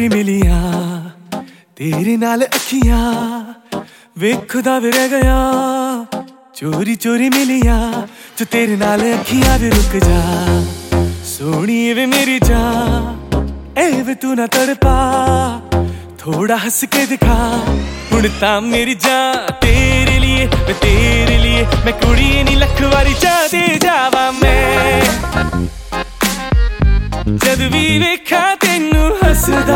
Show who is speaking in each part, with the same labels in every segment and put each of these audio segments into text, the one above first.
Speaker 1: चोरी मिलिया तेरे नाल अखियां वे खुदा वे रह गया। चोरी चोरी मिलिया जो तेरे नाल अखियां वे रुक जा। सोनी वे मेरी जान ए वे तू ना तड़पा, थोड़ा हंस के दिखा हुण तां मेरी जान। तेरे लिए मैं कुड़ी नी लख वारी चाह दे जावा मैं। जद भी वेखा तेनू हसदा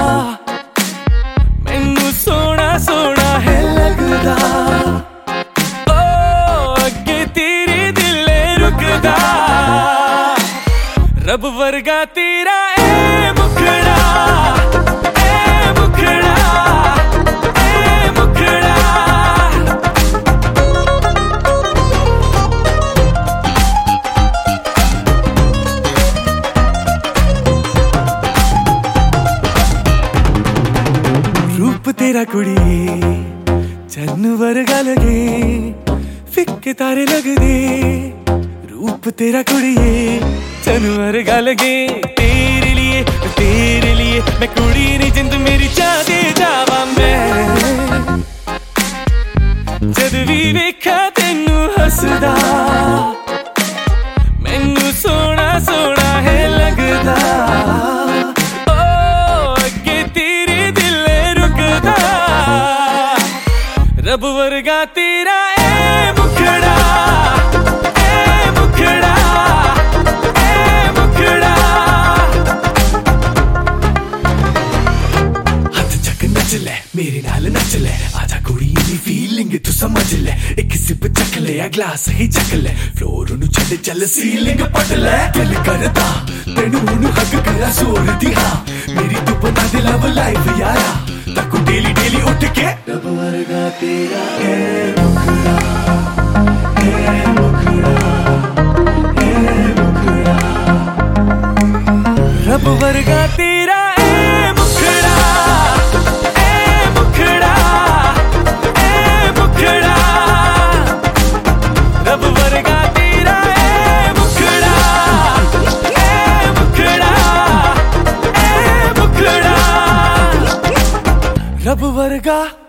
Speaker 1: मैनू सोना सोना है लगदा। ओ अगे तेरे दिल रुकदा, रब वर्गा तेरा ए मुखड़ा, ए मुखड़ा, ए मुखड़ा। रूप तेरा कुड़िए चन्न वर्गा लगे, फिक्के तारे लगदे। रूप तेरा कुड़िए चन्न वर्गा लगे। तेरे लिए मैं कुड़ी नी जिंद मेरी चाह दे जावा मैं। जद भी वेखा तेनू हसदा मैनू सोना सोना है लगदा। रब वर्गा तेरा ए मुखड़ा, ए मुखड़ा, ए मुखड़ा। हथ चक नच ले मेरे नाल नच ले, आजा कुड़ी दी फीलिंग तू समझ ले। एक सिप चक ले या ग्लास ही चक ले, फ्लोर नु छड़ चल सीलिंग पट ले। दिल करदा तेनू हुण हक करा जोर दी हां, मेरी तू बना दे लव लाइफ यारा। ताकू डेली डेली उठ के रब वर्गा तेरा ए मुखड़ा, ए मुखड़ा, ए मुखड़ा। रब वर्गा तेरा ए मुखड़ा, ए मुखड़ा, ए मुखड़ा। रब वर्गा तेरा ए मुखड़ा, ए मुखड़ा, ए मुखड़ा। रब वर्गा